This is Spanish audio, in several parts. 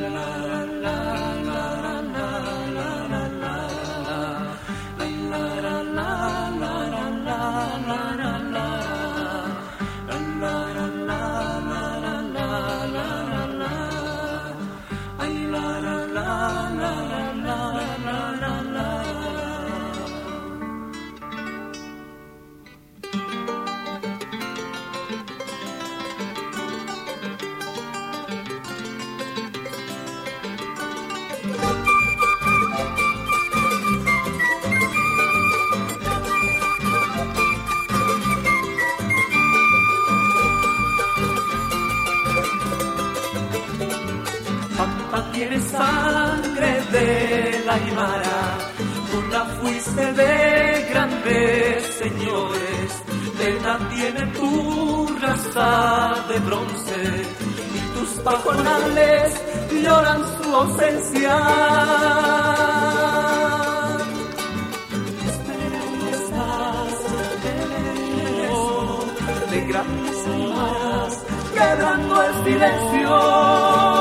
Tienes sangre de la Aymara, tú la fuiste de grandes señores. Tena tiene tu raza de bronce y tus pajonales lloran su ausencia. Estás de grandes aymaras, quebrando el silencio.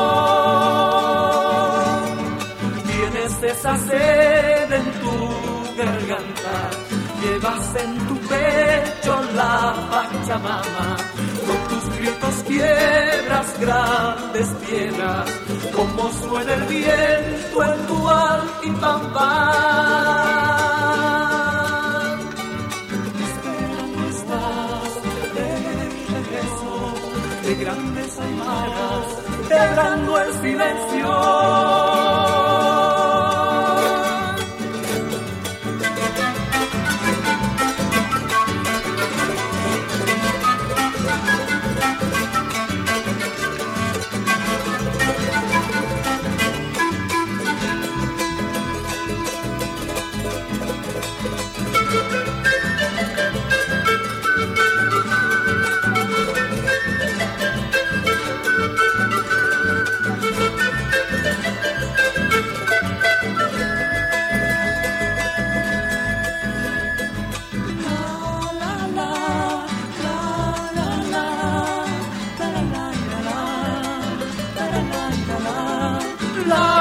Esa sed en tu garganta, llevas en tu pecho la Pachamama, con tus gritos quiebras grandes piedras, como suena el viento en tu Altipampán. Esperando estás de regreso, de grandes aymaras, quebrando el silencio. La